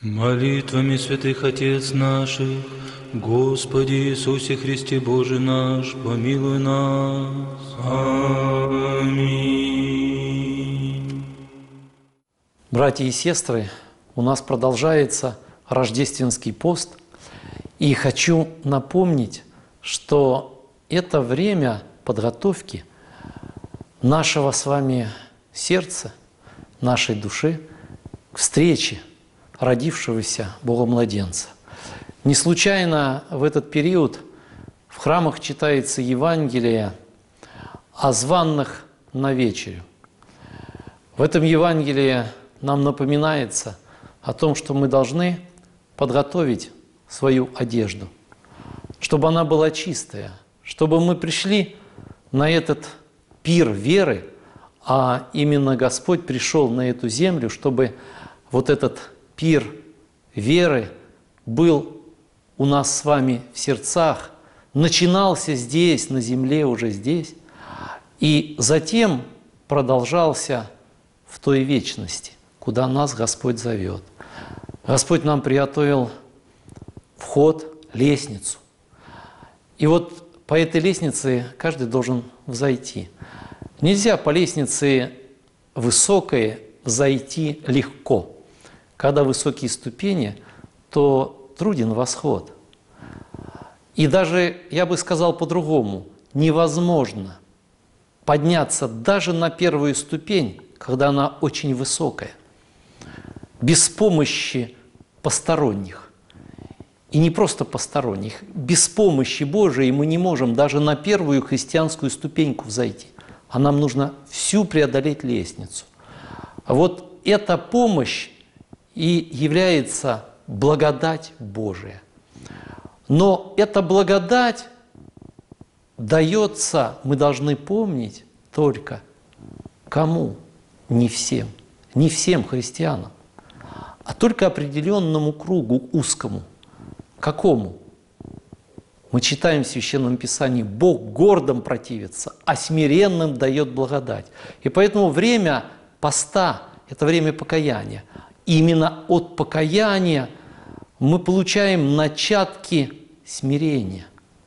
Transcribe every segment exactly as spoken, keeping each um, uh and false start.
Молитвами святых Отец наших, Господи Иисусе Христе Боже наш, помилуй нас. Аминь. Братья и сестры, у нас продолжается рождественский пост, и хочу напомнить, что это время подготовки нашего с вами сердца, нашей души к встрече родившегося Богомладенца. Не случайно в этот период в храмах читается Евангелие о званных на вечерю. В этом Евангелии нам напоминается о том, что мы должны подготовить свою одежду, чтобы она была чистая, чтобы мы пришли на этот пир веры, а именно Господь пришел на эту землю, чтобы вот этот пир веры был у нас с вами в сердцах, начинался здесь, на земле, уже здесь, и затем продолжался в той вечности, куда нас Господь зовет. Господь нам приготовил вход, лестницу. И вот по этой лестнице каждый должен взойти. Нельзя по лестнице высокой взойти легко. Когда высокие ступени, то труден восход. И даже, я бы сказал по-другому, невозможно подняться даже на первую ступень, когда она очень высокая, без помощи посторонних. И не просто посторонних, без помощи Божией мы не можем даже на первую христианскую ступеньку взойти. А нам нужно всю преодолеть лестницу. А вот эта помощь и является благодать Божия. Но эта благодать дается, мы должны помнить, только кому? Не всем. Не всем христианам, а только определенному кругу узкому. Какому? Мы читаем в Священном Писании: Бог гордым противится, а смиренным дает благодать. И поэтому время поста – это время покаяния. И именно от покаяния мы получаем начатки смирения.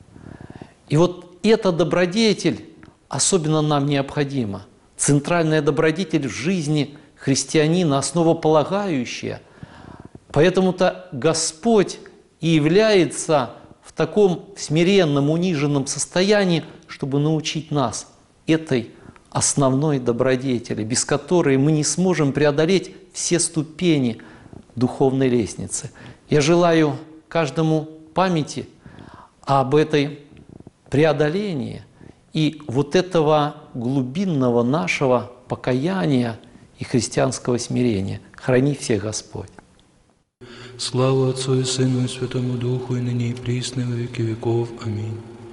И вот эта добродетель особенно нам необходима. Центральная добродетель в жизни христианина, основополагающая. Поэтому-то Господь и является в таком смиренном, униженном состоянии, чтобы научить нас этой основной добродетели, без которой мы не сможем преодолеть все ступени духовной лестницы. Я желаю каждому памяти об этой преодолении и вот этого глубинного нашего покаяния и христианского смирения. Храни всех Господь. Слава Отцу и Сыну и Святому Духу, и ныне и присно, и во веки веков. Аминь.